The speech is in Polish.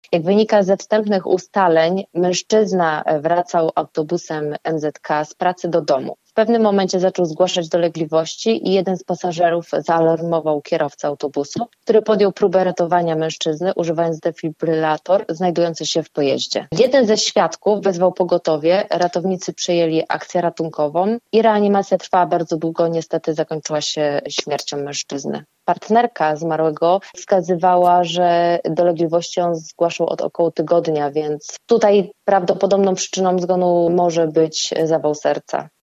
Jak wynika ze wstępnych ustaleń, mężczyzna wracał autobusem MZK z pracy do domu. W pewnym momencie zaczął zgłaszać dolegliwości i jeden z pasażerów zaalarmował kierowcę autobusu, który podjął próbę ratowania mężczyzny, używając defibrylator znajdujący się w pojeździe. Jeden ze świadków wezwał pogotowie, ratownicy przejęli akcję ratunkową i reanimacja trwała bardzo długo, niestety zakończyła się śmiercią mężczyzny. Partnerka zmarłego wskazywała, że dolegliwości on zgłaszał od około tygodnia, więc tutaj prawdopodobną przyczyną zgonu może być zawał serca.